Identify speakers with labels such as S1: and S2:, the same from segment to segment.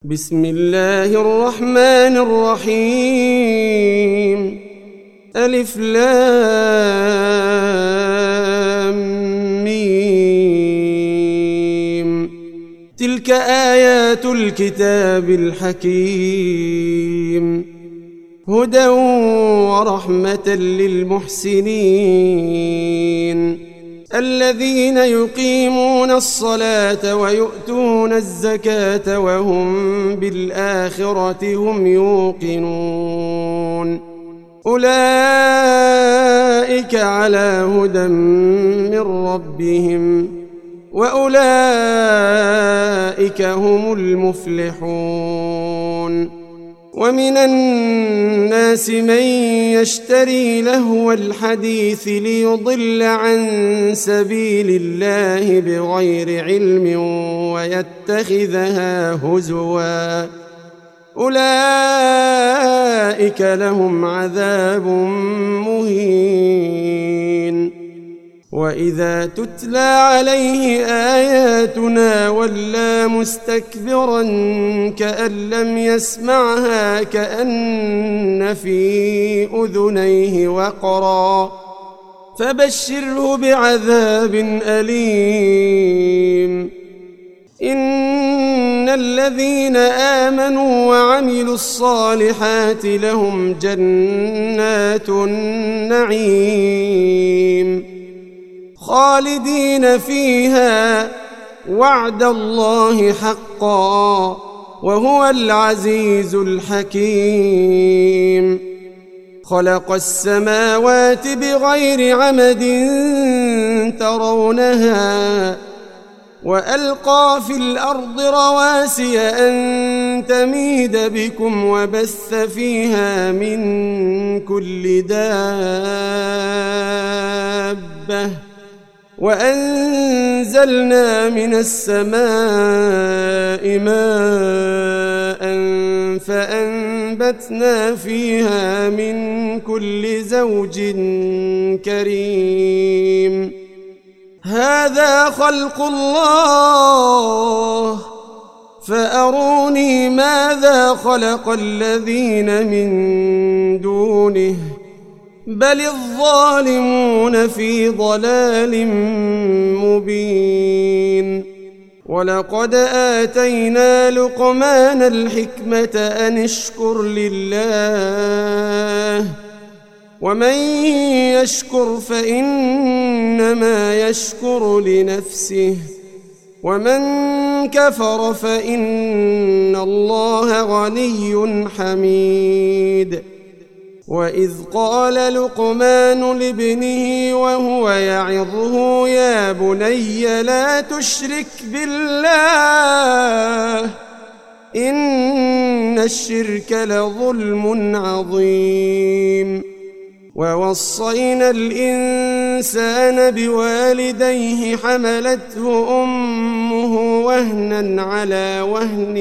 S1: بسم الله الرحمن الرحيم. ألف لام ميم. تلك آيات الكتاب الحكيم، هدى ورحمة للمحسنين الذين يقيمون الصلاة ويؤتون الزكاة وهم بالآخرة هم يوقنون. أولئك على هدى من ربهم وأولئك هم المفلحون. ومن الناس من يشتري لهو الحديث ليضل عن سبيل الله بغير علم ويتخذها هزوا، أولئك لهم عذاب مهين. وإذا تتلى عليه آياتنا ولى مستكبرا كأن لم يسمعها كأن في أذنيه وقرا، فبشره بعذاب أليم. إن الذين آمنوا وعملوا الصالحات لهم جنات النعيم خالدين فيها، وعد الله حقا وهو العزيز الحكيم. خلق السماوات بغير عمد ترونها وألقى في الأرض رواسي أن تميد بكم وبث فيها من كل دابة، وأنزلنا من السماء ماء فأنبتنا فيها من كل زوج كريم. هذا خلق الله فأروني ماذا خلق الذين من دونه، بل الظالمون في ضلال مبين. ولقد آتينا لقمان الحكمة أن اشكر لله، ومن يشكر فإنما يشكر لنفسه، ومن كفر فإن الله غني حميد. وإذ قال لقمان لابنه وهو يعظه يا بني لا تشرك بالله إن الشرك لظلم عظيم. ووصينا الإنسان بوالديه حملته أمه وهنا على وهن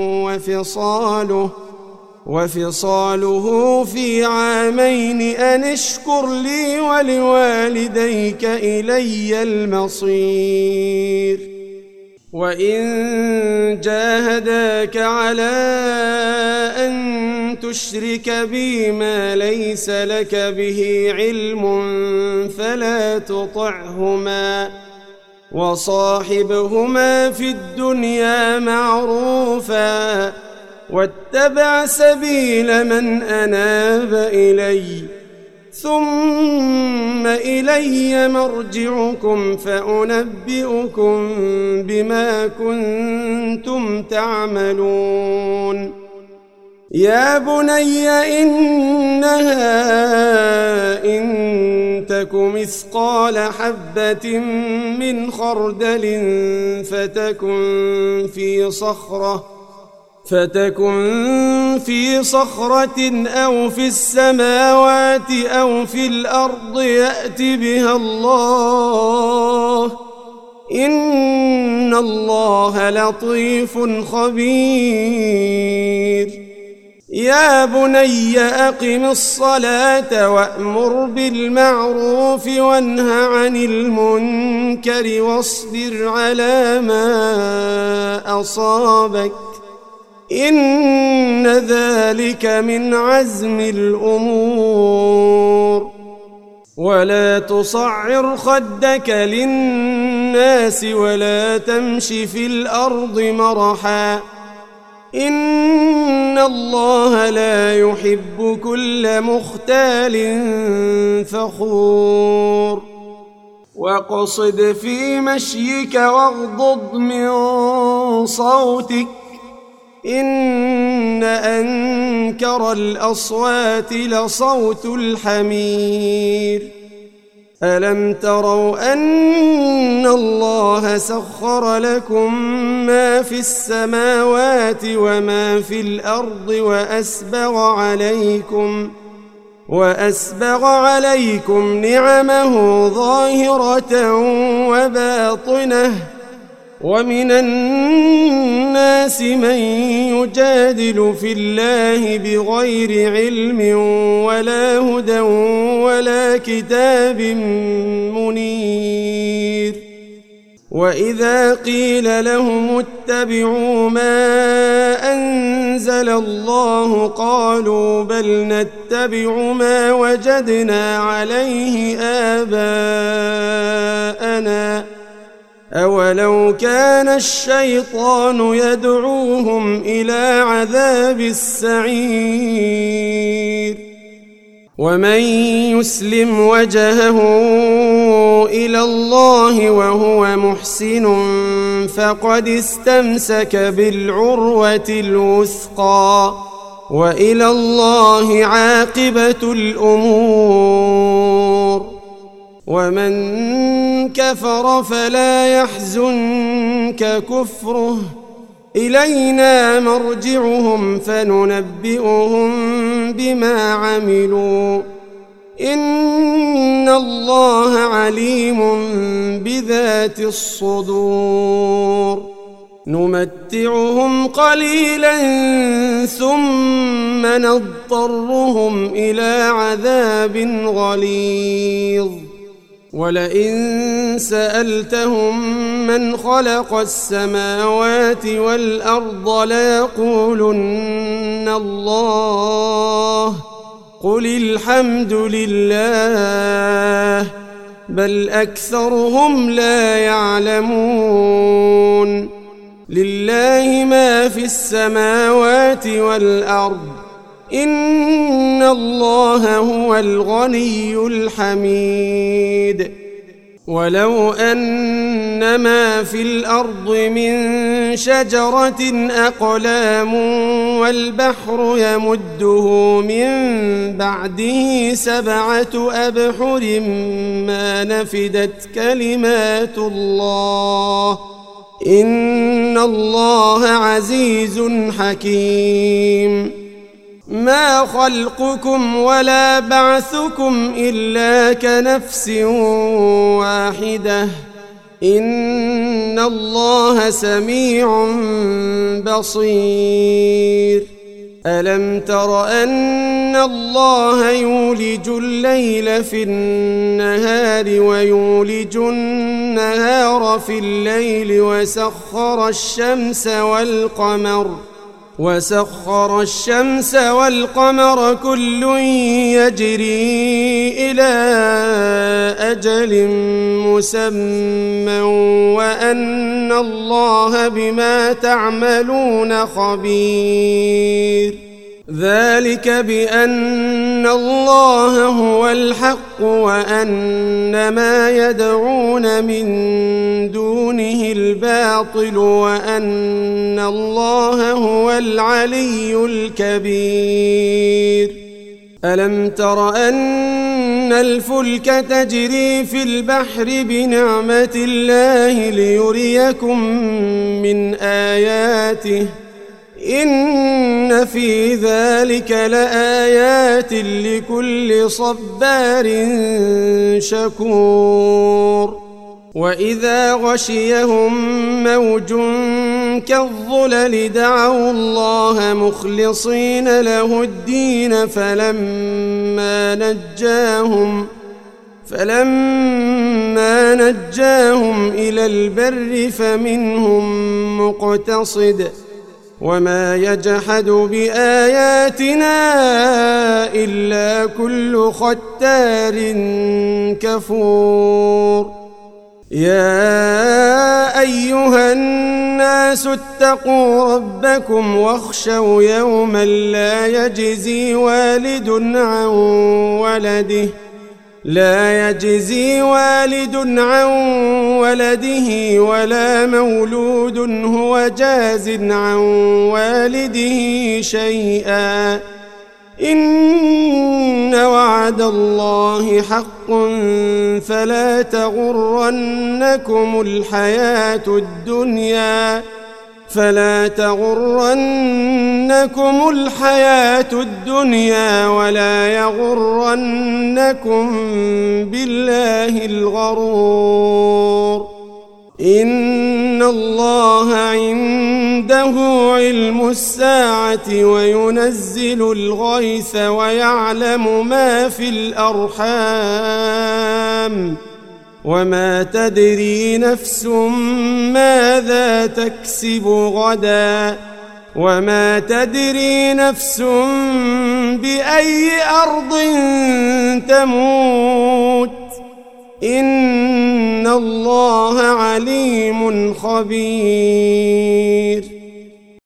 S1: وفصاله في عامين أن اشكر لي ولوالديك إلي المصير. وإن جاهداك على أن تشرك بي ما ليس لك به علم فلا تطعهما، وصاحبهما في الدنيا معروفا، واتبع سبيل من أناب إلي، ثم إلي مرجعكم فأنبئكم بما كنتم تعملون. يا بني إنها إن تك مثقال حبة من خردل فتكن في صخرة أو في السماوات أو في الأرض يأت بها الله، إن الله لطيف خبير. يا بني أقم الصلاة وأمر بالمعروف وانه عن المنكر واصبر على ما أصابك إن ذلك من عزم الأمور. ولا تصعر خدك للناس ولا تمش في الأرض مرحا إن الله لا يحب كل مختال فخور. واقصد في مشيك واغضض من صوتك إن أنكر الأصوات لصوت الحمير. ألم تروا أن الله سخر لكم ما في السماوات وما في الأرض وأسبغ عليكم نعمه ظاهرة وباطنة ومن الناس من يجادل في الله بغير علم ولا هدى ولا كتاب منير. وإذا قيل لهم اتبعوا ما أنزل الله قالوا بل نتبع ما وجدنا عليه آباءنا أولو كان الشيطان يدعوهم إلى عذاب السعير. ومن يسلم وجهه إلى الله وهو محسن فقد استمسك بالعروة الوثقى وإلى الله عاقبة الأمور. ومن كفر فلا يحزنك كفره إلينا مرجعهم فننبئهم بما عملوا إن الله عليم بذات الصدور. نمتعهم قليلا ثم نضطرهم إلى عذاب غليظ. ولئن سألتهم من خلق السماوات والأرض ليقولن الله قل الحمد لله بل أكثرهم لا يعلمون. لله ما في السماوات والأرض إن الله هو الغني الحميد. ولو أن ما في الأرض من شجرة أقلام والبحر يمده من بعده 7 أبحر ما نفدت كلمات الله إن الله عزيز حكيم. ما خلقكم ولا بعثكم إلا كنفس واحدة إن الله سميع بصير. ألم تر أن الله يولج الليل في النهار ويولج النهار في الليل وسخر الشمس والقمر كل يجري إلى أجل مسمى وأن الله بما تعملون خبير. ذلك بأن الله هو الحق وأن ما يدعون من دونه الباطل وأن الله هو العلي الكبير. ألم تر أن الفلك تجري في البحر بنعمة الله ليريكم من آياته إن في ذلك لآيات لكل صبار شكور. وإذا غشيهم موج كالظلل دعوا الله مخلصين له الدين فلما نجاهم إلى البر فمنهم مقتصد وما يجحد بآياتنا إلا كل ختار كفور يا أيها الناس اتقوا ربكم واخشوا يوما لا يجزي والد عن ولده ولا مولود هو جاز عن والده شيئا إن وعد الله حق فلا تغرنكم الحياة الدنيا ولا يغرنكم بالله الغرور إن الله عنده علم الساعة وينزل الغيث ويعلم ما في الأرحام وما تدري نفس ماذا تكسب غدا وما تدري نفس بأي أرض تموت إن الله عليم خبير